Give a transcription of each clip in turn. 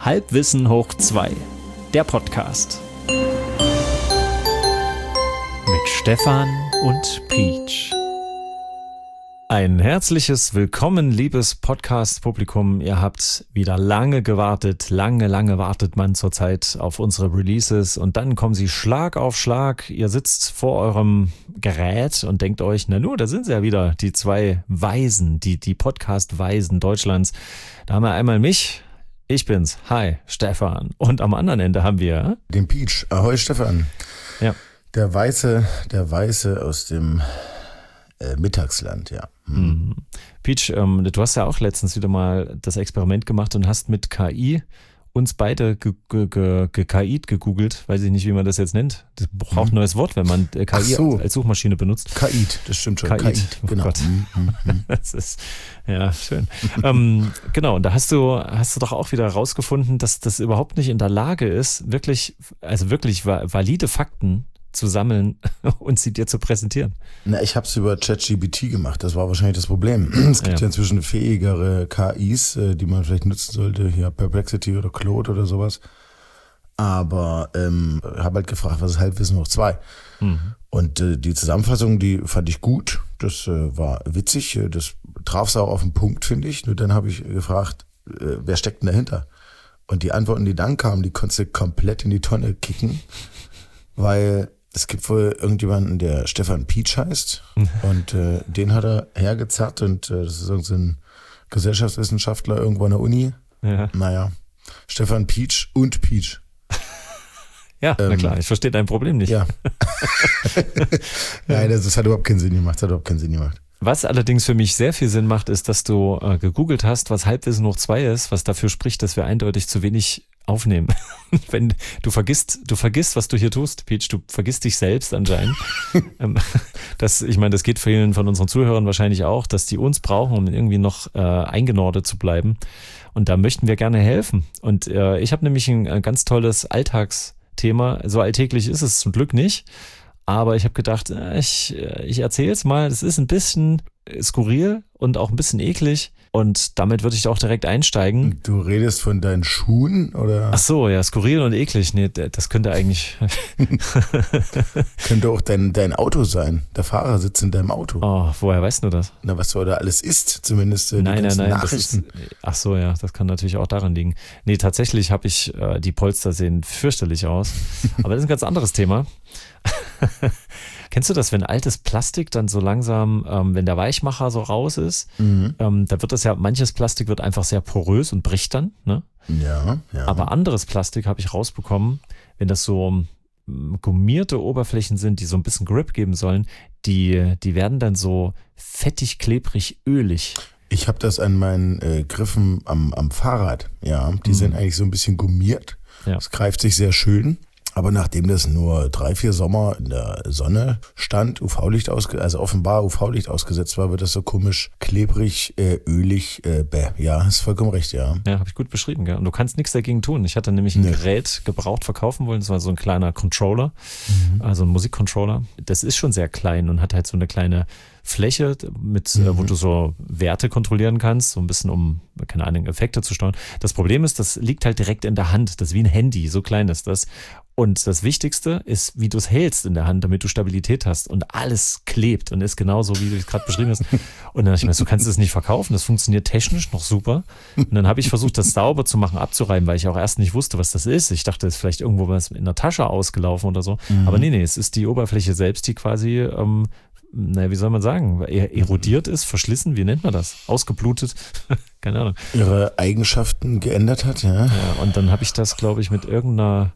Halbwissen hoch 2, der Podcast. Mit Stefan und Peach. Ein herzliches Willkommen, liebes Podcast-Publikum. Ihr habt wieder lange gewartet. Lange wartet man zurzeit auf unsere Releases. Und dann kommen sie Schlag auf Schlag. Ihr sitzt vor eurem Gerät und denkt euch, na nur, da sind sie ja wieder, die zwei Weisen, die Podcast-Weisen Deutschlands. Da haben wir einmal mich. Ich bin's. Hi, Stefan. Und am anderen Ende haben wir den Peach. Ahoi, Stefan. Ja. Der Weiße aus dem Mittagsland, ja. Peach, du hast ja auch letztens wieder mal das Experiment gemacht und hast mit KI uns beide KI gegoogelt. Weiß ich nicht, wie man das jetzt nennt. Das braucht ein neues Wort, wenn man KI als Suchmaschine benutzt. KI, das stimmt schon. KI, oh genau. Gott. Das ist, ja, schön. Genau, und da hast du doch auch wieder herausgefunden, dass das überhaupt nicht in der Lage ist, wirklich valide Fakten zu sammeln und sie dir zu präsentieren. Na, ich habe es über ChatGPT gemacht, das war wahrscheinlich das Problem. Es gibt ja inzwischen fähigere KIs, die man vielleicht nutzen sollte, hier Perplexity oder Claude oder sowas. Aber habe halt gefragt, was ist Halbwissen hoch 2? Und die Zusammenfassung, die fand ich gut, das war witzig, das traf es auch auf den Punkt, finde ich. Nur dann habe ich gefragt, wer steckt denn dahinter? Und die Antworten, die dann kamen, die konntest du komplett in die Tonne kicken, weil es gibt wohl irgendjemanden, der Stefan Peach heißt und den hat er hergezerrt und das ist irgendein Gesellschaftswissenschaftler irgendwo an der Uni. Ja. Naja, Stefan Peach und Peach. Ja, na klar, ich verstehe dein Problem nicht. Ja. Nein, das hat überhaupt keinen Sinn gemacht, Was allerdings für mich sehr viel Sinn macht, ist, dass du gegoogelt hast, was Halbwissen hoch 2 ist, was dafür spricht, dass wir eindeutig zu wenig aufnehmen. Wenn du vergisst, was du hier tust, Peach, du vergisst dich selbst anscheinend. Ich meine, das geht vielen von unseren Zuhörern wahrscheinlich auch, dass die uns brauchen, um irgendwie noch eingenordet zu bleiben. Und da möchten wir gerne helfen. Und ich habe nämlich ein ganz tolles Alltagsthema. So alltäglich ist es zum Glück nicht. Aber ich habe gedacht, ich erzähle es mal. Es ist ein bisschen skurril und auch ein bisschen eklig. Und damit würde ich auch direkt einsteigen. Du redest von deinen Schuhen, oder? Ach so, ja, skurril und eklig. Nee, das könnte eigentlich... Könnte auch dein Auto sein. Der Fahrer sitzt in deinem Auto. Oh, woher weißt du das? Na, was du da alles isst, zumindest die ganzen Nachrichten. Ach so, ja, das kann natürlich auch daran liegen. Nee, tatsächlich habe ich, die Polster sehen fürchterlich aus. Aber das ist ein ganz anderes Thema. Kennst du das, wenn altes Plastik dann so langsam, wenn der Weichmacher so raus ist, da wird das ja, manches Plastik wird einfach sehr porös und bricht dann, ne? Ja. Aber anderes Plastik habe ich rausbekommen, wenn das so gummierte Oberflächen sind, die so ein bisschen Grip geben sollen, die werden dann so fettig, klebrig, ölig. Ich habe das an meinen Griffen am Fahrrad, ja, die sind eigentlich so ein bisschen gummiert. Ja. Das greift sich sehr schön. Aber nachdem das nur 3-4 Sommer in der Sonne stand, offenbar UV-Licht ausgesetzt war, wird das so komisch klebrig, ölig, ja, hast vollkommen recht, ja. Ja, habe ich gut beschrieben, gell? Und du kannst nichts dagegen tun. Ich hatte nämlich ein Gerät gebraucht verkaufen wollen, das war so ein kleiner Controller, also ein Musikcontroller. Das ist schon sehr klein und hat halt so eine kleine Fläche, wo du so Werte kontrollieren kannst, so ein bisschen um, keine Ahnung, Effekte zu steuern. Das Problem ist, das liegt halt direkt in der Hand. Das ist wie ein Handy, so klein ist das. Und das Wichtigste ist, wie du es hältst in der Hand, damit du Stabilität hast. Und alles klebt und ist genauso, wie du es gerade beschrieben hast. Und dann dachte ich mir, du kannst es nicht verkaufen. Das funktioniert technisch noch super. Und dann habe ich versucht, das sauber zu machen, abzureiben, weil ich auch erst nicht wusste, was das ist. Ich dachte, es ist vielleicht irgendwo was in der Tasche ausgelaufen oder so. Aber nee, es ist die Oberfläche selbst, die quasi, wie soll man sagen, erodiert ist, verschlissen, wie nennt man das? Ausgeblutet, keine Ahnung. Ihre Eigenschaften geändert hat, ja. Und dann habe ich das, glaube ich, mit irgendeinem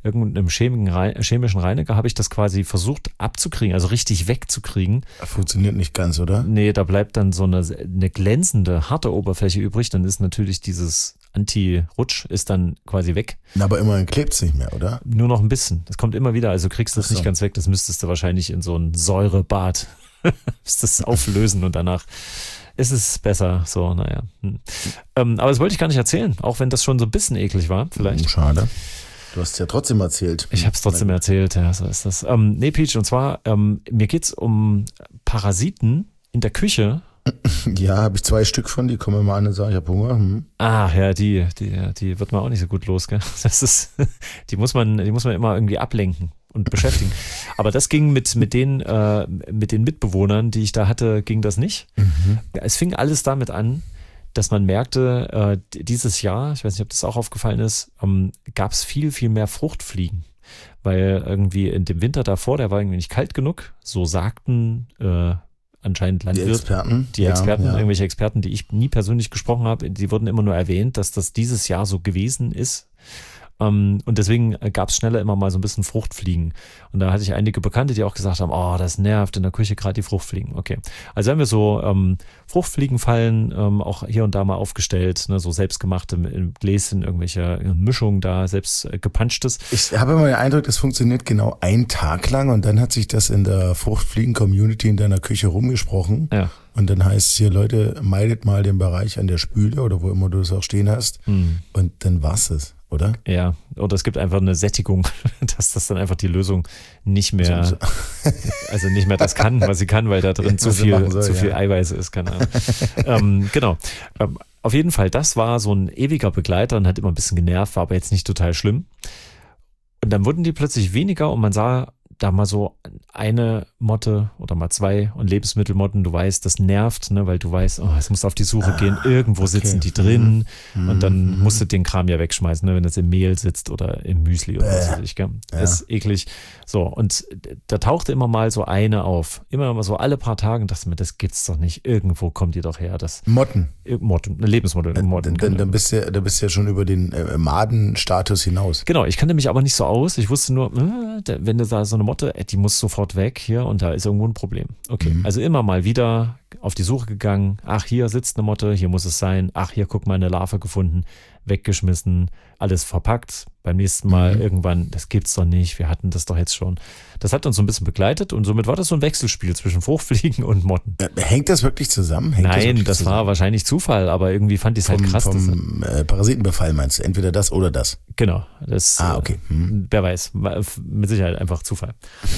chemischen Reiniger habe ich das quasi versucht abzukriegen, also richtig wegzukriegen. Funktioniert nicht ganz, oder? Nee, da bleibt dann so eine glänzende, harte Oberfläche übrig, dann ist natürlich dieses Anti-Rutsch ist dann quasi weg. Aber immerhin klebt es nicht mehr, oder? Nur noch ein bisschen. Das kommt immer wieder, also kriegst du das nicht ganz weg, das müsstest du wahrscheinlich in so ein Säurebad das auflösen und danach ist es besser, so, naja. Aber das wollte ich gar nicht erzählen, auch wenn das schon so ein bisschen eklig war, vielleicht. Schade. Du hast es ja trotzdem erzählt. Ich habe es trotzdem erzählt, ja, so ist das. Nee, Peach, und zwar, mir geht's um Parasiten in der Küche Ja, habe ich 2 Stück von, die kommen mal an und sagen, ich habe Hunger. Ah, ja, die wird man auch nicht so gut los, gell? Die muss man immer irgendwie ablenken und beschäftigen. Aber das ging mit den Mitbewohnern, die ich da hatte, ging das nicht. Es fing alles damit an, dass man merkte, dieses Jahr, ich weiß nicht, ob das auch aufgefallen ist, gab es viel, viel mehr Fruchtfliegen. Weil irgendwie in dem Winter davor, der war irgendwie nicht kalt genug, so sagten anscheinend Landwirte, die Experten, irgendwelche Experten, die ich nie persönlich gesprochen habe, die wurden immer nur erwähnt, dass das dieses Jahr so gewesen ist. Und deswegen gab es schneller immer mal so ein bisschen Fruchtfliegen. Und da hatte ich einige Bekannte, die auch gesagt haben, oh, das nervt in der Küche gerade die Fruchtfliegen. Okay, also haben wir so Fruchtfliegenfallen auch hier und da mal aufgestellt, ne, so selbstgemachte im Gläschen, irgendwelche Mischungen da, selbst gepanschtes. Ich habe immer den Eindruck, das funktioniert genau einen Tag lang und dann hat sich das in der Fruchtfliegen-Community in deiner Küche rumgesprochen. Ja. Und dann heißt es hier, Leute, meidet mal den Bereich an der Spüle oder wo immer du es auch stehen hast. Und dann war's es, oder? Ja, oder es gibt einfach eine Sättigung, dass das dann einfach die Lösung nicht mehr, also nicht mehr das kann, was sie kann, weil da drin zu viel Eiweiß ist, keine Ahnung. Genau. Auf jeden Fall, das war so ein ewiger Begleiter und hat immer ein bisschen genervt, war aber jetzt nicht total schlimm. Und dann wurden die plötzlich weniger und man sah da mal so eine Motte oder mal 2 und Lebensmittelmotten, du weißt, das nervt, ne, weil du weißt, oh, es muss auf die Suche gehen, irgendwo sitzen die drin und dann musst du den Kram ja wegschmeißen, ne, wenn es im Mehl sitzt oder im Müsli oder was weiß ich, gell? Das ist eklig. So, und da tauchte immer mal so eine auf, immer mal so alle paar Tage und dachte mir, das gibt's doch nicht, irgendwo kommt die doch her. Das Motten, eine Lebensmotte. Dann bist du ja schon über den Madenstatus hinaus. Genau, ich kannte mich aber nicht so aus, ich wusste nur, wenn du da so eine Motte, die muss sofort weg hier und da ist irgendwo ein Problem. Okay, also immer mal wieder auf die Suche gegangen. Ach, hier sitzt eine Motte, hier muss es sein. Ach, hier, guck mal, eine Larve gefunden, weggeschmissen, alles verpackt. Beim nächsten Mal irgendwann, das gibt's doch nicht, wir hatten das doch jetzt schon. Das hat uns so ein bisschen begleitet und somit war das so ein Wechselspiel zwischen Fruchtfliegen und Motten. Hängt das wirklich zusammen? Nein, das war wahrscheinlich Zufall, aber irgendwie fand ich es halt krass. Vom Parasitenbefall meinst du? Entweder das oder das? Genau. Das, okay. Wer weiß, mit Sicherheit einfach Zufall.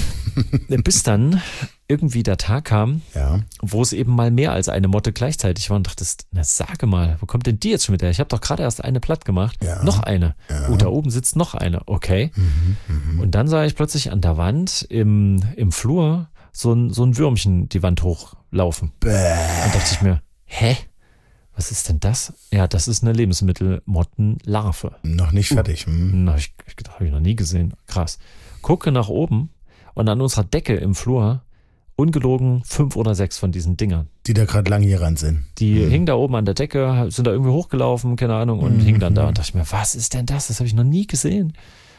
Bis dann irgendwie der Tag kam, wo es eben mal mehr als eine Motte gleichzeitig war und dachtest, na sage mal, wo kommt denn die jetzt schon mit her? Ich habe doch gerade erst eine platt gemacht. Ja. Noch eine. Ja. Da oben sitzt noch eine. Okay. Und dann sah ich plötzlich an der Wand im Flur so ein Würmchen die Wand hochlaufen. Und dachte ich mir, hä? Was ist denn das? Ja, das ist eine Lebensmittelmottenlarve. Noch nicht fertig. Habe ich noch nie gesehen. Krass. Gucke nach oben und an unserer Decke im Flur ungelogen 5 oder 6 von diesen Dingern. Die da gerade lang hier ran sind. Die hingen da oben an der Decke, sind da irgendwie hochgelaufen, keine Ahnung, und hingen dann da. Und dachte ich mir, was ist denn das? Das habe ich noch nie gesehen.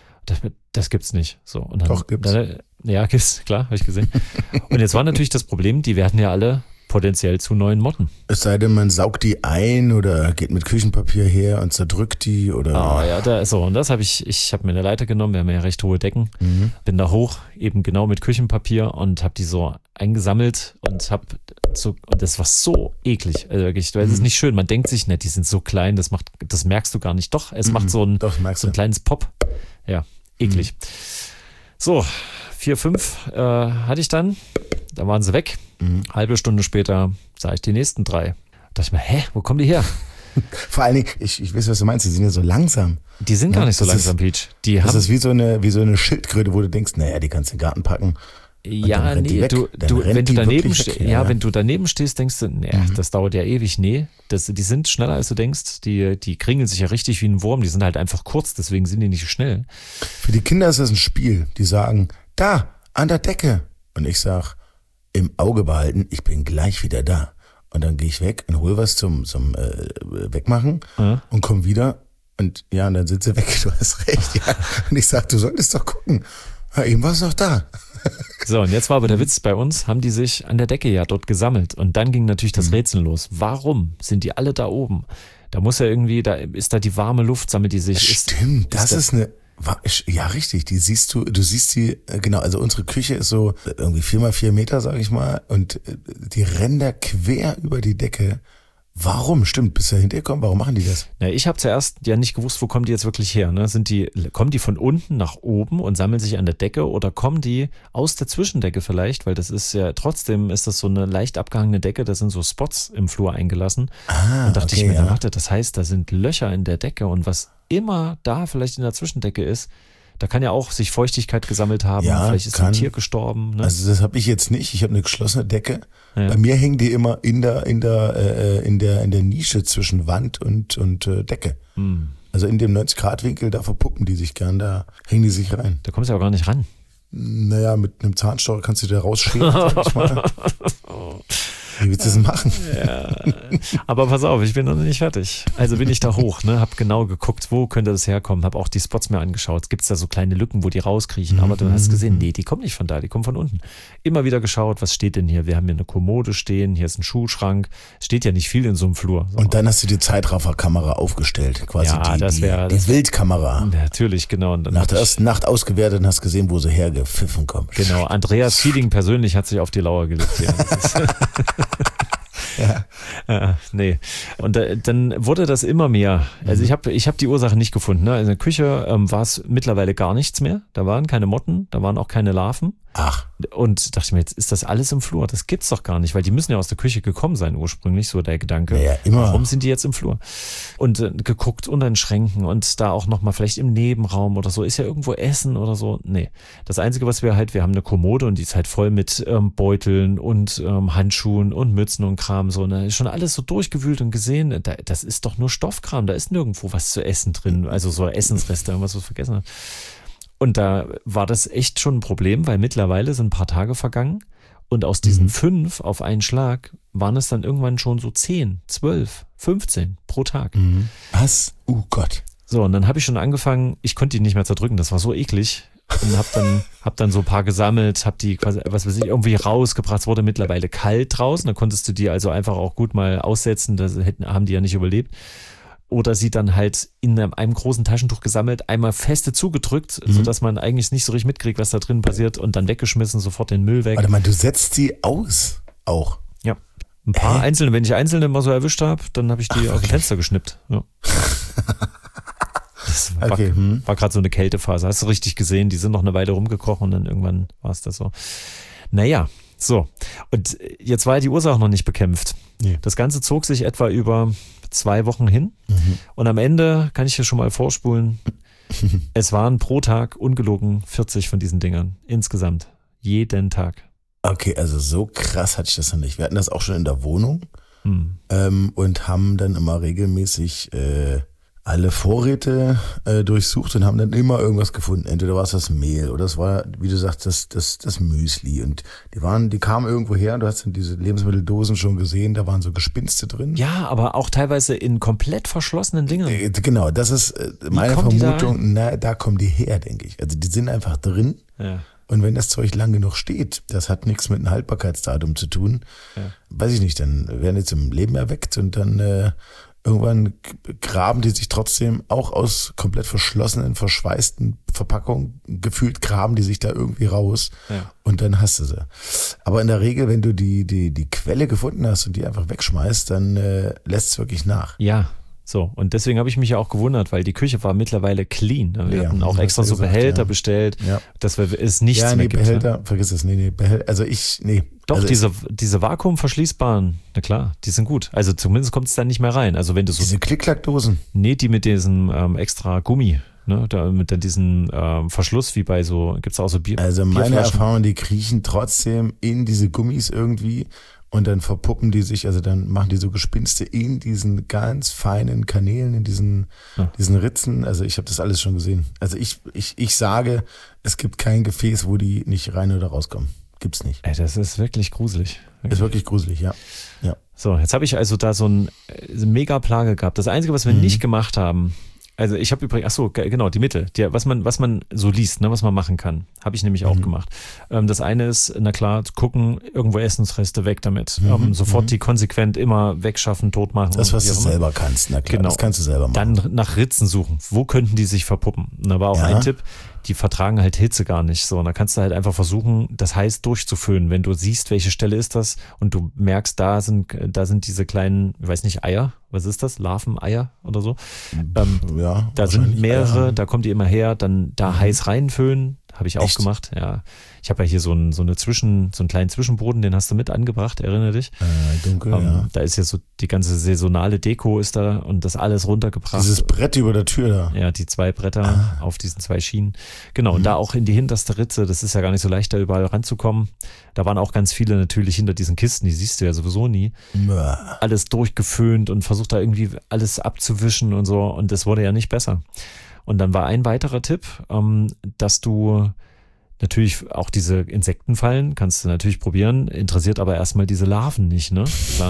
Das gibt's nicht. So, und dann, doch, gibt's. Ja, gibt's, klar, habe ich gesehen. Und jetzt war natürlich das Problem, die werden ja alle potenziell zu neuen Motten. Es sei denn, man saugt die ein oder geht mit Küchenpapier her und zerdrückt die oder. Und das habe ich habe mir eine Leiter genommen, wir haben ja recht hohe Decken, bin da hoch, eben genau mit Küchenpapier und habe die so eingesammelt und und das war so eklig, also wirklich, weil es ist nicht schön, man denkt sich, ne, die sind so klein, das merkst du gar nicht, doch, es macht so ein kleines Pop, ja, eklig. So, 4, 5 hatte ich dann waren sie weg. Halbe Stunde später sah ich die nächsten 3. Da dachte ich mir, hä, wo kommen die her? Vor allen Dingen, ich weiß, was du meinst, die sind ja so langsam. Die sind gar nicht so langsam, Peach. Das ist wie so eine Schildkröte, wo du denkst, naja, die kannst du in den Garten packen. Ja, nee, wenn du daneben stehst, denkst du, nee, das dauert ja ewig. Nee, die sind schneller, als du denkst. Die kringeln sich ja richtig wie ein Wurm. Die sind halt einfach kurz, deswegen sind die nicht so schnell. Für die Kinder ist das ein Spiel. Die sagen, da, an der Decke. Und ich sag, im Auge behalten, ich bin gleich wieder da. Und dann gehe ich weg und hol was zum Wegmachen und komm wieder und und dann sind sie weg, du hast recht. Ja. Und ich sag, du solltest doch gucken. Ja, eben war es doch da. So, und jetzt war aber der Witz, bei uns haben die sich an der Decke ja dort gesammelt und dann ging natürlich das Rätsel los. Warum sind die alle da oben? Da muss ja irgendwie, da ist da die warme Luft, sammelt die sich. Stimmt, das ist eine... Ja, richtig, du siehst die, genau, also unsere Küche ist so irgendwie 4x4 Meter, sag ich mal, und die rennen da quer über die Decke, Warum? Stimmt, bis er hinterher kommt. Warum machen die das? Ja, ich habe zuerst ja nicht gewusst, wo kommen die jetzt wirklich her. Ne? Kommen die von unten nach oben und sammeln sich an der Decke oder kommen die aus der Zwischendecke vielleicht? Weil das ist ja trotzdem ist das so eine leicht abgehangene Decke, da sind so Spots im Flur eingelassen. Und dachte ich mir, warte, das heißt, da sind Löcher in der Decke und was immer da vielleicht in der Zwischendecke ist, da kann ja auch sich Feuchtigkeit gesammelt haben. Vielleicht ist ein Tier gestorben. Ne? Also das habe ich jetzt nicht. Ich habe eine geschlossene Decke. Ja. Bei mir hängen die immer in der Nische zwischen Wand und Decke. Also in dem 90-Grad-Winkel, da verpuppen die sich gern, da hängen die sich rein. Da kommst du ja auch gar nicht ran. Naja, mit einem Zahnstocher kannst du da rausschälen, sag ich mal. Wie willst du das machen? Ja. Aber pass auf, ich bin noch nicht fertig. Also bin ich da hoch, ne, hab genau geguckt, wo könnte das herkommen, hab auch die Spots mir angeschaut. Gibt es da so kleine Lücken, wo die rauskriechen? Aber du hast gesehen, nee, die kommen nicht von da, die kommen von unten. Immer wieder geschaut, was steht denn hier? Wir haben hier eine Kommode stehen, hier ist ein Schuhschrank. Es steht ja nicht viel in so einem Flur. So. Und dann hast du die Zeitrafferkamera aufgestellt, quasi die Wildkamera. Natürlich, genau. Und dann nach der ersten Nacht ausgewertet und hast gesehen, wo sie hergepfiffen kommen. Genau, Andreas Feeling persönlich hat sich auf die Lauer gelegt hier. Nee. Und dann wurde das immer mehr. Also ich hab die Ursache nicht gefunden. Ne? Also in der Küche war es mittlerweile gar nichts mehr. Da waren keine Motten, da waren auch keine Larven. Ach. Und dachte mir, jetzt ist das alles im Flur. Das gibt's doch gar nicht, weil die müssen ja aus der Küche gekommen sein ursprünglich, so der Gedanke. Ja, immer. Warum sind die jetzt im Flur? Und geguckt unter den Schränken und da auch nochmal vielleicht im Nebenraum oder so. Ist ja irgendwo Essen oder so? Nee. Das Einzige, was wir haben eine Kommode und die ist halt voll mit Beuteln und Handschuhen und Mützen und Kram. So, ne? Ist schon alles so durchgewühlt und gesehen. Das ist doch nur Stoffkram. Da ist nirgendwo was zu essen drin. Also so Essensreste, irgendwas, was vergessen hat. Und da war das echt schon ein Problem, weil mittlerweile sind ein paar Tage vergangen und aus diesen 5 auf einen Schlag waren es dann irgendwann schon so 10, 12, 15 pro Tag. Was? Oh Gott. So, und dann habe ich schon angefangen, ich konnte die nicht mehr zerdrücken, das war so eklig. Und hab dann so ein paar gesammelt, hab die quasi, was weiß ich, irgendwie rausgebracht. Es wurde mittlerweile kalt draußen, da konntest du die also einfach auch gut mal aussetzen, haben die ja nicht überlebt. Oder sie dann halt in einem großen Taschentuch gesammelt, einmal feste zugedrückt, sodass man eigentlich nicht so richtig mitkriegt, was da drin passiert und dann weggeschmissen, sofort den Müll weg. Warte mal, du setzt sie aus auch? Ja. Ein paar einzelne, wenn ich einzelne mal so erwischt habe, dann habe ich die aus dem Fenster geschnippt. Ja. Das war gerade so eine Kältephase. Hast du richtig gesehen, die sind noch eine Weile rumgekrochen und dann irgendwann war es das so. Naja, so. Und jetzt war ja die Ursache noch nicht bekämpft. Nee. Das Ganze zog sich etwa über 2 Wochen hin und am Ende kann ich hier schon mal vorspulen, es waren pro Tag ungelogen 40 von diesen Dingern insgesamt, jeden Tag. Okay, also so krass hatte ich das noch nicht. Wir hatten das auch schon in der Wohnung und haben dann immer regelmäßig alle Vorräte durchsucht und haben dann immer irgendwas gefunden. Entweder war es das Mehl oder es war, wie du sagst, das Müsli. Und die kamen irgendwo her und du hast dann diese Lebensmitteldosen schon gesehen, da waren so Gespinste drin. Ja, aber auch teilweise in komplett verschlossenen Dingern. Genau, das ist meine Vermutung. Da kommen die her, denke ich. Also die sind einfach drin. Ja. Und wenn das Zeug lang genug steht, das hat nichts mit einem Haltbarkeitsdatum zu tun. Ja. Weiß ich nicht, dann werden die zum Leben erweckt und dann irgendwann graben die sich trotzdem auch aus komplett verschlossenen, verschweißten Verpackungen, gefühlt graben die sich da irgendwie raus und dann hast du sie. Aber in der Regel, wenn du die Quelle gefunden hast und die einfach wegschmeißt, dann lässt es wirklich nach. Ja, so. Und deswegen habe ich mich ja auch gewundert, weil die Küche war mittlerweile clean. Wir hatten auch extra so Behälter bestellt, dass es nichts mehr gibt. Behälter, vergiss es, Behälter, Doch, also diese vakuumverschließbaren, na klar, die sind gut. Also zumindest kommt es dann nicht mehr rein. Also wenn du so diese Klick-Klack-Dosen? Nee, die mit diesem extra Gummi, ne, mit diesem Verschluss, wie bei so, gibt's auch so Bier. Also meine Erfahrung, die kriechen trotzdem in diese Gummis irgendwie und dann verpuppen die sich, also dann machen die so Gespinste in diesen ganz feinen Kanälen, in diesen Ritzen. Also ich habe das alles schon gesehen. Also ich sage, es gibt kein Gefäß, wo die nicht rein oder rauskommen. Gibt's nicht. Ey, das ist wirklich gruselig. Ist wirklich gruselig, ja. So, jetzt habe ich also da so eine mega Plage gehabt. Das Einzige, was wir nicht gemacht haben, also ich habe übrigens, genau, die Mittel, was man so liest, ne, was man machen kann, habe ich nämlich auch gemacht. Das eine ist, na klar, gucken, irgendwo Essensreste weg damit. Sofort die konsequent immer wegschaffen, tot machen. Das, was du selber kannst, na klar, das kannst du selber machen. Dann nach Ritzen suchen. Wo könnten die sich verpuppen? Und da war auch ein Tipp, die vertragen halt Hitze gar nicht. So, und da kannst du halt einfach versuchen, das heiß durchzuföhnen, wenn du siehst, welche Stelle ist das und du merkst, da sind diese kleinen, ich weiß nicht, Eier, was ist das? Larveneier oder so? Ja. Da sind mehrere, Eier. Da kommt die immer her, dann da heiß reinföhnen. Habe ich auch Echt? gemacht, ja. Ich habe ja hier so einen kleinen Zwischenboden, den hast du mit angebracht, erinnere dich? Dunkel, ja. Da ist jetzt so die ganze saisonale Deko ist da und das alles runtergebracht. Dieses Brett über der Tür da. Ja, die 2 Bretter auf diesen 2 Schienen. Genau, und da auch in die hinterste Ritze, das ist ja gar nicht so leicht, da überall ranzukommen. Da waren auch ganz viele natürlich hinter diesen Kisten, die siehst du ja sowieso nie. Alles durchgeföhnt und versucht da irgendwie alles abzuwischen und so und das wurde ja nicht besser. Und dann war ein weiterer Tipp, dass du natürlich auch diese Insektenfallen kannst du natürlich probieren, interessiert aber erstmal diese Larven nicht, ne? Klar.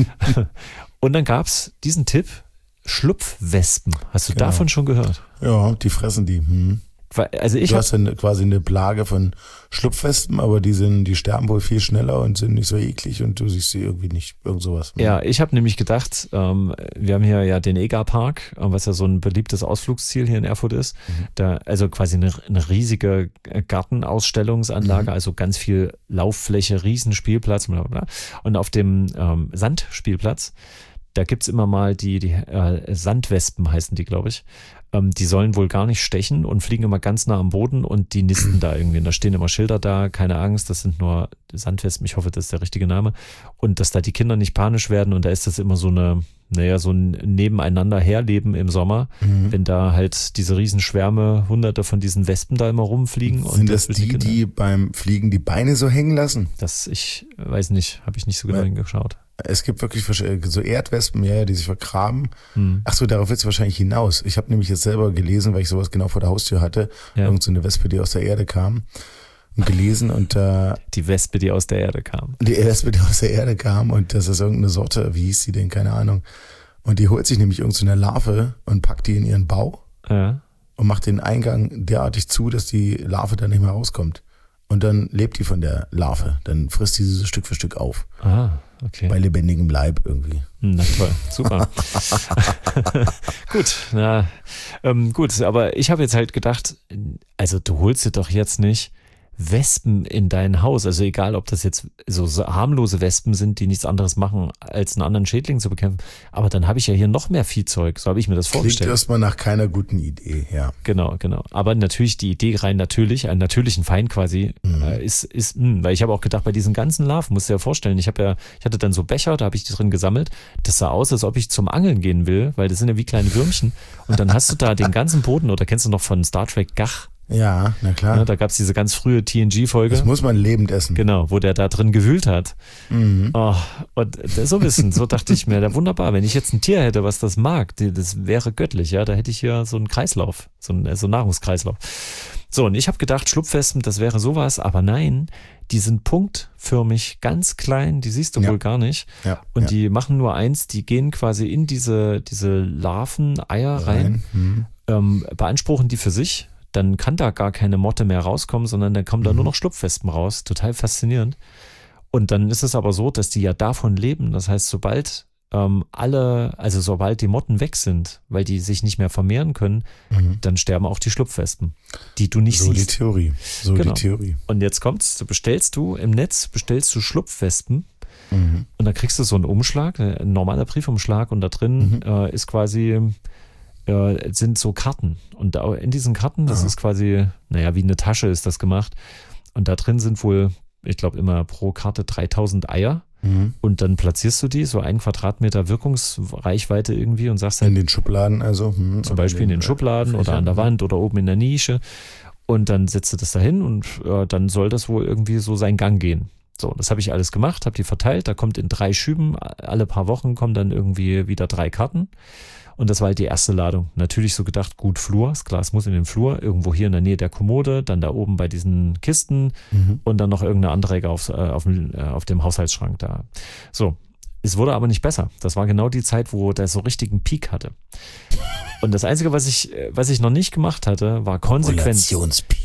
Und dann gab's diesen Tipp, Schlupfwespen. Hast du davon schon gehört? Ja, die fressen die. Also du hast dann quasi eine Plage von Schlupfwespen, aber die sterben wohl viel schneller und sind nicht so eklig und du siehst sie irgendwie nicht, irgend sowas. Ja, ich habe nämlich gedacht, wir haben hier ja den Egerpark, was ja so ein beliebtes Ausflugsziel hier in Erfurt ist. Da, also quasi eine riesige Gartenausstellungsanlage, also ganz viel Lauffläche, Riesenspielplatz, bla bla. Und auf dem Sandspielplatz, da gibt's immer mal die Sandwespen heißen die, glaube ich. Die sollen wohl gar nicht stechen und fliegen immer ganz nah am Boden und die nisten da irgendwie. Und da stehen immer Schilder da, keine Angst, das sind nur Sandwespen, ich hoffe, das ist der richtige Name. Und dass da die Kinder nicht panisch werden und da ist das immer so ein nebeneinander herleben im Sommer, wenn da halt diese Riesenschwärme, hunderte von diesen Wespen da immer rumfliegen. Sind das die beim Fliegen die Beine so hängen lassen? Ich weiß nicht, habe ich nicht so genau hingeschaut. Es gibt wirklich so Erdwespen, die sich vergraben. Ach so, darauf willst du wahrscheinlich hinaus. Ich habe nämlich jetzt selber gelesen, weil ich sowas genau vor der Haustür hatte. Irgend so eine Wespe, die aus der Erde kam. Und gelesen und die Wespe, die aus der Erde kam. Die Wespe, die aus der Erde kam und das ist irgendeine Sorte, wie hieß die denn, keine Ahnung. Und die holt sich nämlich irgendeine Larve und packt die in ihren Bau und macht den Eingang derartig zu, dass die Larve dann nicht mehr rauskommt. Und dann lebt die von der Larve. Dann frisst die sie so Stück für Stück auf. Ah, okay. Bei lebendigem Leib irgendwie. Na toll, super. Gut, aber ich habe jetzt halt gedacht, also du holst dir doch jetzt nicht Wespen in dein Haus, also egal, ob das jetzt so harmlose Wespen sind, die nichts anderes machen, als einen anderen Schädling zu bekämpfen, aber dann habe ich ja hier noch mehr Viehzeug, so habe ich mir das vorgestellt. Klingt erstmal nach keiner guten Idee, ja. Genau. Aber natürlich die Idee rein natürlich, einen natürlichen Feind quasi, weil ich habe auch gedacht, bei diesen ganzen Larven, musst du dir ja vorstellen, ich hatte dann so Becher, da habe ich die drin gesammelt, das sah aus, als ob ich zum Angeln gehen will, weil das sind ja wie kleine Würmchen und dann hast du da den ganzen Boden, oder kennst du noch von Star Trek Gach? Ja, na klar. Ja, da gab es diese ganz frühe TNG-Folge. Das muss man lebend essen. Genau, wo der da drin gewühlt hat. Oh, und so dachte ich mir, wunderbar, wenn ich jetzt ein Tier hätte, was das mag, das wäre göttlich, ja, da hätte ich hier so einen Kreislauf, so einen Nahrungskreislauf. So, und ich habe gedacht, Schlupfwespen, das wäre sowas, aber nein, die sind punktförmig, ganz klein, die siehst du wohl gar nicht. Ja, und die machen nur eins, die gehen quasi in diese Larven, Eier rein, beanspruchen die für sich. Dann kann da gar keine Motte mehr rauskommen, sondern dann kommen da nur noch Schlupfwespen raus. Total faszinierend. Und dann ist es aber so, dass die ja davon leben. Das heißt, sobald die Motten weg sind, weil die sich nicht mehr vermehren können, dann sterben auch die Schlupfwespen, die du nicht siehst. Die Theorie. Die Theorie. Und jetzt kommt's, bestellst du Schlupfwespen und dann kriegst du so einen Umschlag, ein normaler Briefumschlag und da drin ist quasi sind so Karten. Und in diesen Karten, das ist quasi, wie eine Tasche ist das gemacht. Und da drin sind wohl, ich glaube immer pro Karte 3000 Eier. Und dann platzierst du die, so 1 Quadratmeter Wirkungsreichweite irgendwie und sagst halt. In den Schubladen also. Zum Beispiel in den Schubladen oder an der Wand oder oben in der Nische. Und dann setzt du das dahin und dann soll das wohl irgendwie so seinen Gang gehen. So, das habe ich alles gemacht, habe die verteilt. Da kommt in 3 Schüben, alle paar Wochen kommen dann irgendwie wieder 3 Karten. Und das war halt die erste Ladung. Natürlich so gedacht, gut, Flur, das Glas muss in den Flur, irgendwo hier in der Nähe der Kommode, dann da oben bei diesen Kisten und dann noch irgendeine andere Ecke auf dem Haushaltsschrank da. So, es wurde aber nicht besser. Das war genau die Zeit, wo der so richtigen Peak hatte. Und das Einzige, was ich noch nicht gemacht hatte, war konsequent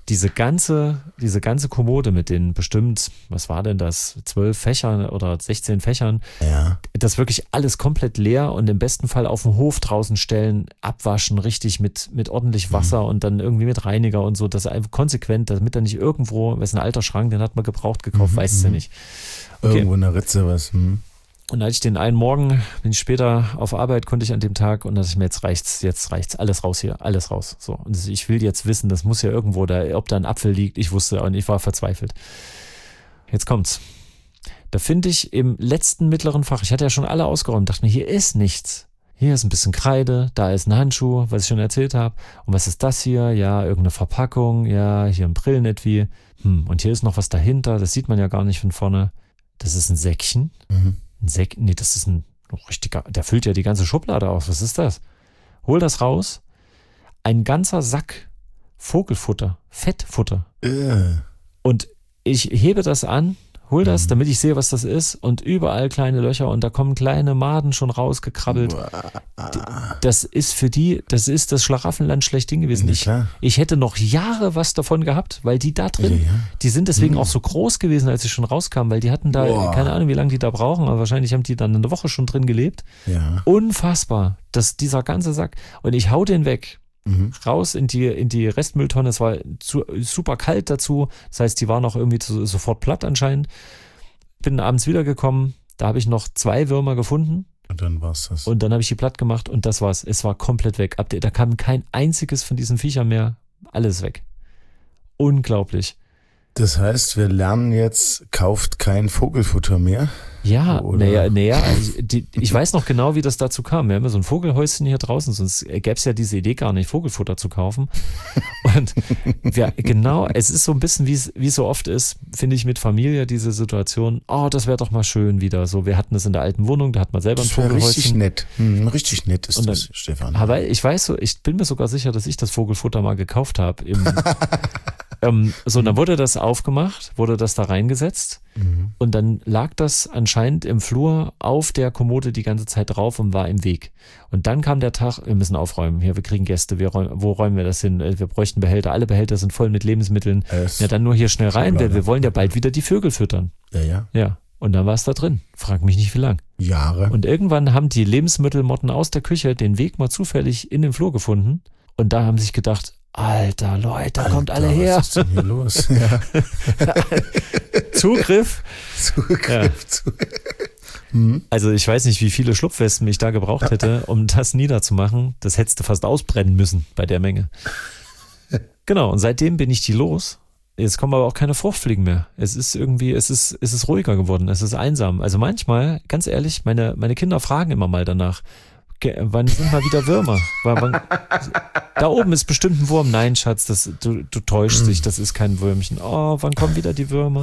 diese ganze Kommode mit den bestimmt, was war denn das, 12 Fächern oder 16 Fächern, das wirklich alles komplett leer und im besten Fall auf den Hof draußen stellen, abwaschen, richtig mit ordentlich Wasser und dann irgendwie mit Reiniger und so, das einfach konsequent, damit da nicht irgendwo, was ist ein alter Schrank, den hat man gebraucht gekauft, weiß es ja nicht. Okay. Irgendwo in der Ritze was. Und als ich den einen Morgen, bin ich später auf Arbeit, konnte ich an dem Tag und da dachte ich mir, jetzt reicht's, alles raus hier, alles raus. So. Und ich will jetzt wissen, das muss ja irgendwo da, ob da ein Apfel liegt, ich wusste und ich war verzweifelt. Jetzt kommt's. Da finde ich im letzten mittleren Fach, ich hatte ja schon alle ausgeräumt, dachte mir, hier ist nichts. Hier ist ein bisschen Kreide, da ist ein Handschuh, was ich schon erzählt habe. Und was ist das hier? Ja, irgendeine Verpackung, ja, hier ein Brillenetui. Und hier ist noch was dahinter, das sieht man ja gar nicht von vorne. Das ist ein Säckchen. Nee, das ist ein richtiger, der füllt ja die ganze Schublade aus. Was ist das? Hol das raus. Ein ganzer Sack Vogelfutter, Fettfutter. Und ich hebe das an, hol das, damit ich sehe, was das ist. Und überall kleine Löcher und da kommen kleine Maden schon rausgekrabbelt. Das ist das Schlaraffenland schlechthin gewesen. Ich hätte noch Jahre was davon gehabt, weil die da drin, die sind deswegen auch so groß gewesen, als ich schon rauskam, weil die hatten da, keine Ahnung, wie lange die da brauchen, aber wahrscheinlich haben die dann eine Woche schon drin gelebt. Ja. Unfassbar, dieser ganze Sack. Und ich hau den weg. Raus in die Restmülltonne. Es war super kalt dazu. Das heißt, die war noch irgendwie sofort platt anscheinend. Bin abends wiedergekommen. Da habe ich noch 2 Würmer gefunden. Und dann war's das. Und dann habe ich die platt gemacht und das war's. Es war komplett weg. Da kam kein einziges von diesen Viechern mehr. Alles weg. Unglaublich. Das heißt, wir lernen jetzt, kauft kein Vogelfutter mehr. Ja, naja, ich weiß noch genau, wie das dazu kam. Wir haben ja so ein Vogelhäuschen hier draußen, sonst gäbe es ja diese Idee gar nicht, Vogelfutter zu kaufen. Und es ist so ein bisschen, wie es so oft ist, finde ich, mit Familie, diese Situation, das wäre doch mal schön wieder. So, wir hatten es in der alten Wohnung, da hat man selber ein Vogelhäuschen. Richtig nett. Richtig nett ist das, Stefan. Aber ich bin mir sogar sicher, dass ich das Vogelfutter mal gekauft habe. Dann wurde das aufgemacht, wurde das da reingesetzt und dann lag das anscheinend im Flur auf der Kommode die ganze Zeit drauf und war im Weg. Und dann kam der Tag, wir müssen aufräumen, hier, wir kriegen Gäste, wo räumen wir das hin? Wir bräuchten Behälter, alle Behälter sind voll mit Lebensmitteln. Ja, dann nur hier schnell rein, wir wollen ja bald wieder die Vögel füttern. Ja. Und dann war es da drin. Frag mich nicht, wie lang. Jahre. Und irgendwann haben die Lebensmittelmotten aus der Küche den Weg mal zufällig in den Flur gefunden und da haben sich gedacht, Alter, Leute, kommt alle her. Was ist denn hier los? Ja. Zugriff. Ja. Also ich weiß nicht, wie viele Schlupfwespen ich da gebraucht hätte, um das niederzumachen. Das hättest du fast ausbrennen müssen bei der Menge. Genau, und seitdem bin ich die los. Jetzt kommen aber auch keine Fruchtfliegen mehr. Es ist ruhiger geworden, es ist einsam. Also manchmal, ganz ehrlich, meine Kinder fragen immer mal danach, wann sind mal wieder Würmer? Da oben ist bestimmt ein Wurm. Nein, Schatz, du täuschst dich, das ist kein Würmchen. Wann kommen wieder die Würmer?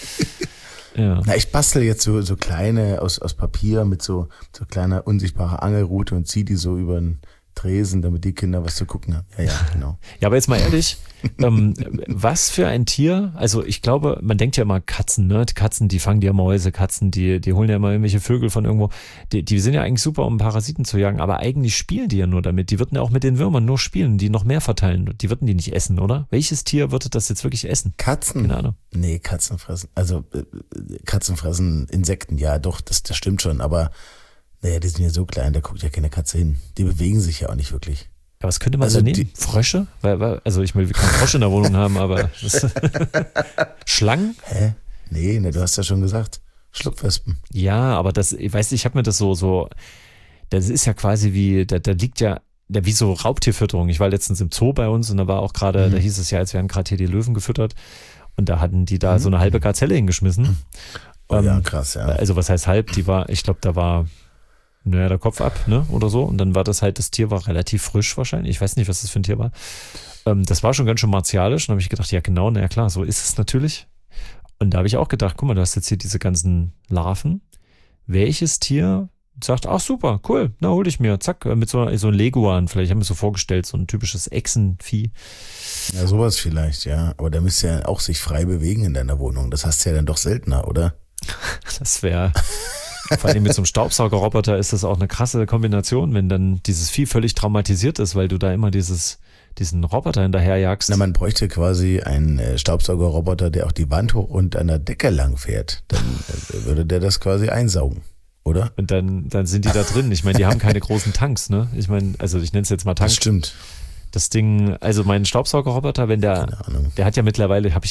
Ja. Na, ich bastel jetzt so kleine aus Papier mit so kleiner unsichtbarer Angelrute und ziehe die so über den Tresen, damit die Kinder was zu gucken haben. Ja, genau. Ja, aber jetzt mal ehrlich, was für ein Tier, also ich glaube, man denkt ja immer Katzen, ne? Katzen, die fangen ja Mäuse, Katzen, die holen ja immer irgendwelche Vögel von irgendwo. Die sind ja eigentlich super, um Parasiten zu jagen, aber eigentlich spielen die ja nur damit. Die würden ja auch mit den Würmern nur spielen, die noch mehr verteilen. Die würden die nicht essen, oder? Welches Tier würde das jetzt wirklich essen? Katzen? Keine Ahnung. Nee, Katzen fressen. Also Katzen fressen Insekten, ja doch, das stimmt schon, aber naja, die sind ja so klein, da guckt ja keine Katze hin. Die bewegen sich ja auch nicht wirklich. Ja, was könnte man da nehmen? Frösche? Also ich will keinen Frosch in der Wohnung haben, aber Schlangen? Hä? Nee, du hast ja schon gesagt. Schlupfwespen. Ja, aber ich habe mir das so, das ist ja quasi da liegt ja wie so Raubtierfütterung. Ich war letztens im Zoo bei uns und da war auch gerade, da hieß es ja, als werden gerade hier die Löwen gefüttert und da hatten die da so eine halbe Gazelle hingeschmissen. Ja, krass, ja. Also was heißt halb? Ich glaube, da war der Kopf ab, ne, oder so. Und dann war das Tier war relativ frisch wahrscheinlich. Ich weiß nicht, was das für ein Tier war. Das war schon ganz schön martialisch. Und dann habe ich gedacht, ja genau, na ja klar, so ist es natürlich. Und da habe ich auch gedacht, guck mal, du hast jetzt hier diese ganzen Larven. Welches Tier sagt, ach super, cool, na hol ich mir, zack, mit so ein Leguan. Vielleicht haben wir es so vorgestellt, so ein typisches Echsenvieh. Ja, sowas vielleicht, ja. Aber da müsst ihr ja auch sich frei bewegen in deiner Wohnung. Das hast du ja dann doch seltener, oder? Das wäre... Vor allem mit so einem Staubsaugerroboter ist das auch eine krasse Kombination, wenn dann dieses Vieh völlig traumatisiert ist, weil du da immer dieses diesen Roboter hinterherjagst. Na, man bräuchte quasi einen Staubsaugerroboter, der auch die Wand hoch und an der Decke lang fährt. Dann würde der das quasi einsaugen, oder? Und dann sind die da drin. Ich meine, die haben keine großen Tanks, ne? Ich meine, also ich nenne es jetzt mal Tank. Das stimmt. Das Ding, also mein Staubsaugerroboter, wenn der hat ja mittlerweile, habe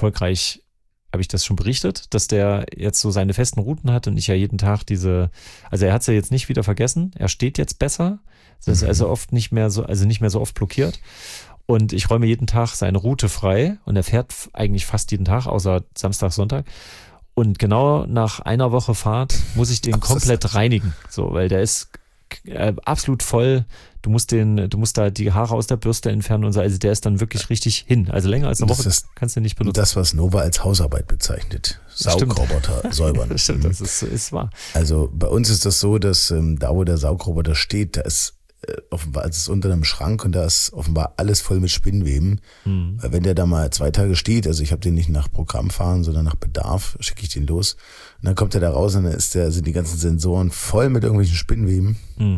ich das schon berichtet, dass der jetzt so seine festen Routen hat und ich ja jeden Tag also er hat es ja jetzt nicht wieder vergessen, er steht jetzt besser, das ist also nicht mehr so oft blockiert und ich räume jeden Tag seine Route frei und er fährt eigentlich fast jeden Tag, außer Samstag, Sonntag. Und genau nach einer Woche Fahrt muss ich den komplett reinigen, so, weil der ist absolut voll. Du musst da die Haare aus der Bürste entfernen und so. Also der ist dann wirklich richtig hin. Also länger als eine Woche kannst du nicht benutzen. Das, was Nova als Hausarbeit bezeichnet. Saugroboter säubern. Stimmt, das ist wahr. Also bei uns ist das so, dass da, wo der Saugroboter steht, da ist offenbar, es ist unter einem Schrank und da ist offenbar alles voll mit Spinnweben. Weil wenn der da mal 2 Tage steht, also ich habe den nicht nach Programm fahren, sondern nach Bedarf, schicke ich den los. Und dann kommt er da raus und dann sind die ganzen Sensoren voll mit irgendwelchen Spinnweben.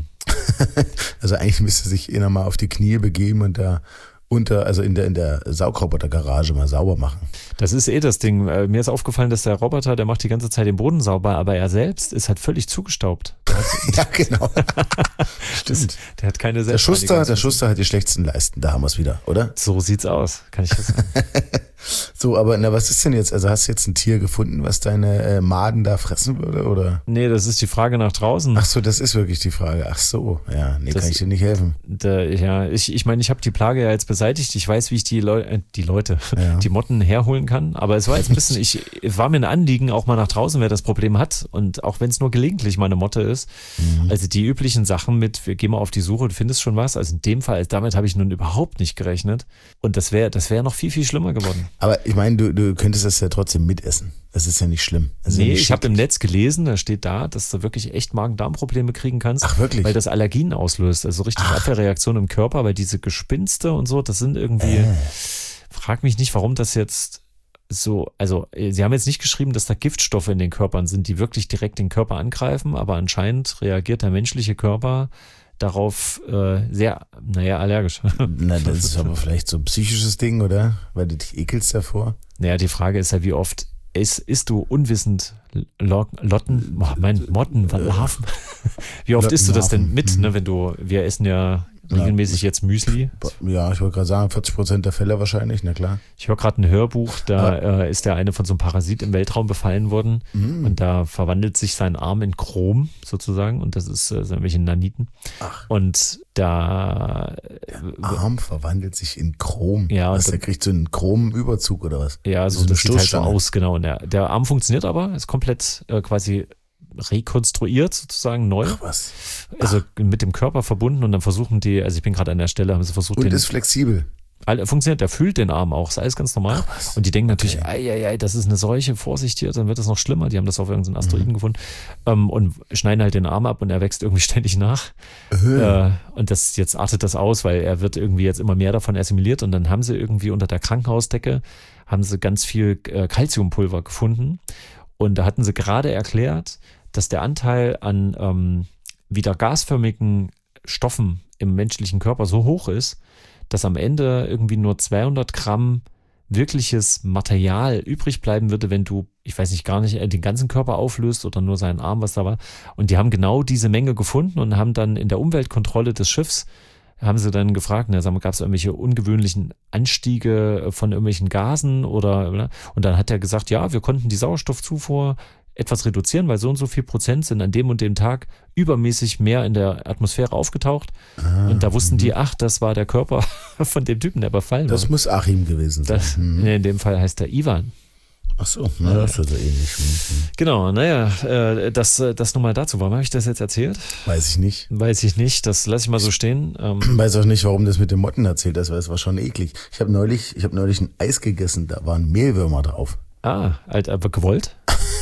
Also eigentlich müsste sich einer mal auf die Knie begeben und da also in der Saugroboter-Garage mal sauber machen. Das ist das Ding. Mir ist aufgefallen, dass der Roboter, der macht die ganze Zeit den Boden sauber, aber er selbst ist halt völlig zugestaubt. Ja, genau. Stimmt. Der hat keine Der Schuster hat die schlechtesten Leisten, da haben wir es wieder, oder? So sieht's aus, kann ich das sagen. So, aber was ist denn jetzt? Also hast du jetzt ein Tier gefunden, was deine Maden da fressen würde, oder? Nee, das ist die Frage nach draußen. Ach so, das ist wirklich die Frage. Ach so, ja, nee, kann ich dir nicht helfen. Ich meine, ich habe die Plage ja jetzt beseitigt. Ich weiß, wie ich die Motten herholen kann. Aber es war jetzt ein bisschen, es war mir ein Anliegen, auch mal nach draußen, wer das Problem hat. Und auch wenn es nur gelegentlich mal eine Motte ist. Also die üblichen Sachen mit, wir gehen mal auf die Suche, du findest schon was. Also in dem Fall, damit habe ich nun überhaupt nicht gerechnet. Und das wäre noch viel, viel schlimmer geworden. Aber ich meine, du könntest das ja trotzdem mitessen. Das ist ja nicht schlimm. Nee, ich habe im Netz gelesen, da steht da, dass du wirklich echt Magen-Darm-Probleme kriegen kannst. Ach, wirklich? Weil das Allergien auslöst. Also richtig Abwehrreaktionen im Körper, weil diese Gespinste und so, das sind irgendwie, frag mich nicht, warum das jetzt so, also sie haben jetzt nicht geschrieben, dass da Giftstoffe in den Körpern sind, die wirklich direkt den Körper angreifen, aber anscheinend reagiert der menschliche Körper darauf sehr, allergisch. Na, das ist aber vielleicht so ein psychisches Ding, oder? Weil du dich ekelst davor. Naja, die Frage ist ja, wie oft isst du unwissend Motten, Larven? Wie oft isst du das denn mit, ne, wir essen ja regelmäßig jetzt Müsli. Ja, ich wollte gerade sagen, 40% der Fälle wahrscheinlich, na klar. Ich höre gerade ein Hörbuch, da ist der eine von so einem Parasit im Weltraum befallen worden und da verwandelt sich sein Arm in Chrom sozusagen und das ist irgendwelche Naniten. Ach. Und der Arm verwandelt sich in Chrom. Ja, der kriegt so einen Chrom-Überzug oder was? Ja, so das sieht halt so aus, genau. Und der Arm funktioniert aber, ist komplett quasi rekonstruiert sozusagen neu. Ach, was? Also mit dem Körper verbunden und dann versuchen ich bin gerade an der Stelle, haben sie versucht. Und ist flexibel. Funktioniert, der fühlt den Arm auch, ist alles ganz normal. Ach, und die denken natürlich, das ist eine Seuche, Vorsicht hier, dann wird das noch schlimmer. Die haben das auf irgendeinen Asteroiden gefunden und schneiden halt den Arm ab und er wächst irgendwie ständig nach. Und jetzt artet das aus, weil er wird irgendwie jetzt immer mehr davon assimiliert und dann haben sie irgendwie unter der Krankenhausdecke ganz viel Calciumpulver gefunden und da hatten sie gerade erklärt, dass der Anteil an wieder gasförmigen Stoffen im menschlichen Körper so hoch ist, dass am Ende irgendwie nur 200 Gramm wirkliches Material übrig bleiben würde, wenn du, ich weiß nicht, gar nicht den ganzen Körper auflöst oder nur seinen Arm, was da war. Und die haben genau diese Menge gefunden und haben dann in der Umweltkontrolle des Schiffs, haben sie dann gefragt, gab es irgendwelche ungewöhnlichen Anstiege von irgendwelchen Gasen oder, und dann hat er gesagt, ja, wir konnten die Sauerstoffzufuhr etwas reduzieren, weil so und so viel Prozent sind an dem und dem Tag übermäßig mehr in der Atmosphäre aufgetaucht. Und da wussten die, das war der Körper von dem Typen, der befallen war. Das muss Achim gewesen sein. In dem Fall heißt er Ivan. Ach so, das ist so ähnlich. Genau, das nochmal dazu. Warum habe ich das jetzt erzählt? Weiß ich nicht. Das lasse ich mal so stehen. Weiß auch nicht, warum das mit den Motten erzählt hast, weil es war schon eklig. Ich habe neulich ein Eis gegessen, da waren Mehlwürmer drauf. Aber gewollt?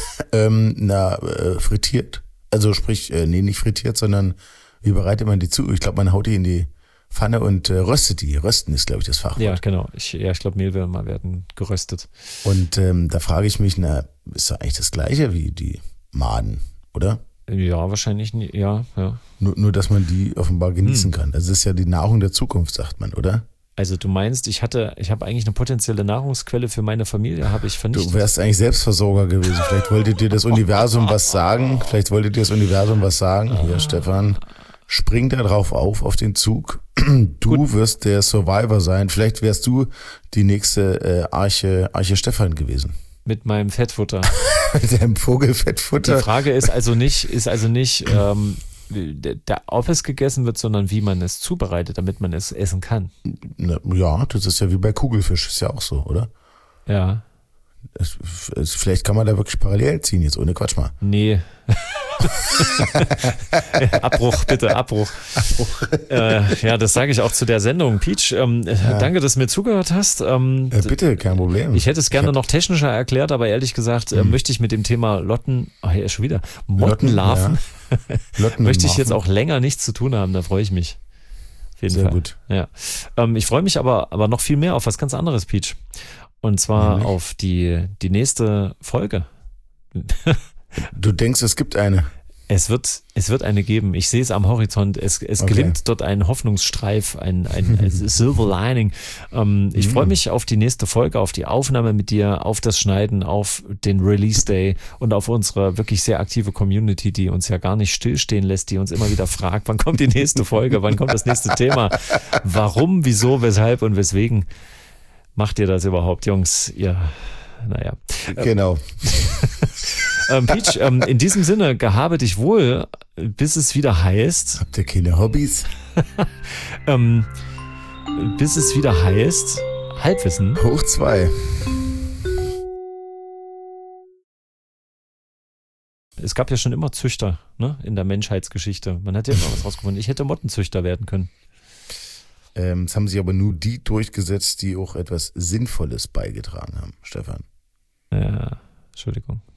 Frittiert. Also sprich, nicht frittiert, sondern wie bereitet man die zu? Ich glaube, man haut die in die Pfanne und röstet die. Rösten ist, glaube ich, das Fachwort. Ja, genau. Ich glaube, Mehlwürmer werden geröstet. Und da frage ich mich, ist das eigentlich das Gleiche wie die Maden, oder? Ja, wahrscheinlich, ja. Nur, dass man die offenbar genießen kann. Das ist ja die Nahrung der Zukunft, sagt man, oder? Also du meinst, ich habe eigentlich eine potenzielle Nahrungsquelle für meine Familie, habe ich vernichtet. Du wärst eigentlich Selbstversorger gewesen. Vielleicht wollte dir das Universum was sagen. Hier, Stefan, spring da drauf auf den Zug. Du wirst der Survivor sein. Vielleicht wärst du die nächste Arche Stefan gewesen. Mit meinem Fettfutter. Mit deinem Vogelfettfutter. Die Frage ist also nicht, ob es gegessen wird, sondern wie man es zubereitet, damit man es essen kann. Ja, das ist ja wie bei Kugelfisch, ist ja auch so, oder? Ja. Vielleicht kann man da wirklich parallel ziehen, jetzt ohne Quatsch mal. Nee. Abbruch, bitte, Abbruch. Ja, das sage ich auch zu der Sendung. Peach, danke, dass du mir zugehört hast. Bitte, kein Problem. Ich hätte es gerne noch technischer erklärt, aber ehrlich gesagt möchte ich mit dem Thema Mottenlarven, möchte ich jetzt auch länger nichts zu tun haben, da freue ich mich. Auf jeden Sehr Fall. gut. Ja. Ich freue mich aber noch viel mehr auf was ganz anderes, Peach. Und zwar auf die nächste Folge. Du denkst, es gibt eine? Es wird eine geben. Ich sehe es am Horizont. Es gelingt dort ein Hoffnungsstreif, ein Silver Lining. Ich freue mich auf die nächste Folge, auf die Aufnahme mit dir, auf das Schneiden, auf den Release Day und auf unsere wirklich sehr aktive Community, die uns ja gar nicht stillstehen lässt, die uns immer wieder fragt, wann kommt die nächste Folge, wann kommt das nächste Thema, warum, wieso, weshalb und weswegen macht ihr das überhaupt, Jungs? Naja. Genau. Peach, in diesem Sinne, gehabe dich wohl, bis es wieder heißt. Habt ihr keine Hobbys? Bis es wieder heißt, Halbwissen. Hoch 2. Es gab ja schon immer Züchter, ne, in der Menschheitsgeschichte. Man hat ja immer was rausgefunden. Ich hätte Mottenzüchter werden können. Es haben sich aber nur die durchgesetzt, die auch etwas Sinnvolles beigetragen haben, Stefan. Ja, Entschuldigung.